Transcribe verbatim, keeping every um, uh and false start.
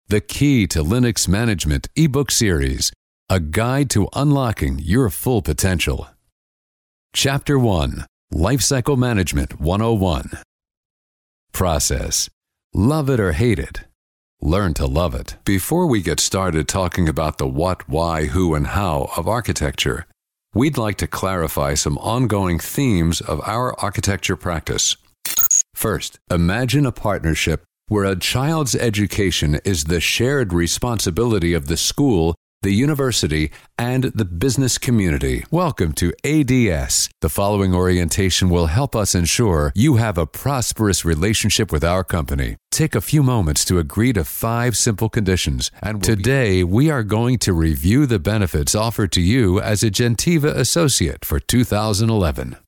The Key to Linux Management ebook series, a guide to unlocking your full potential. Chapter one, Lifecycle Management one oh one. Process. Love it or hate it. Learn to love it. Before we get started talking about the what, why, who, and how of architecture, we'd like to clarify some ongoing themes of our architecture practice. First, imagine a partnership where a child's education is the shared responsibility of the school, the university, and the business community. Welcome to A D S. The following orientation will help us ensure you have a prosperous relationship with our company. Take a few moments to agree to five simple conditions, and we'll today we are going to review the benefits offered to you as a Gentiva associate for two thousand eleven.